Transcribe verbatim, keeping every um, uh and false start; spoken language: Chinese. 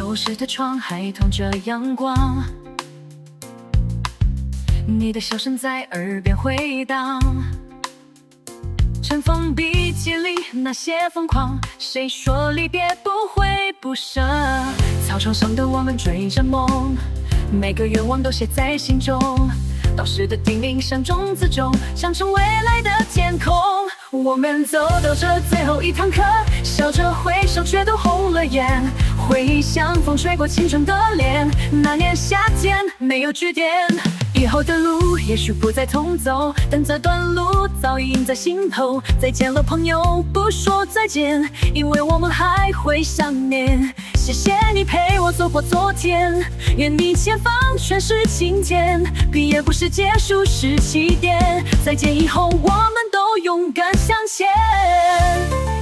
旧时的窗还透着阳光，你的笑声在耳边回荡。尘封笔记里那些疯狂，谁说离别不会不舍？操场上的我们追着梦，每个愿望都写在心中。导师的叮咛像种子种，长成未来的天空。我们走到这最后一堂课，笑着挥手，却都红了眼。回忆像风吹过青春的脸，那年夏天没有句点。以后的路也许不再同走，但这段路早已印在心头。再见了朋友，不说再见，因为我们还会想念。谢谢你陪我走过昨天，愿你前方全是晴天。毕业不是结束，是起点。再见以后，我们都勇敢向前。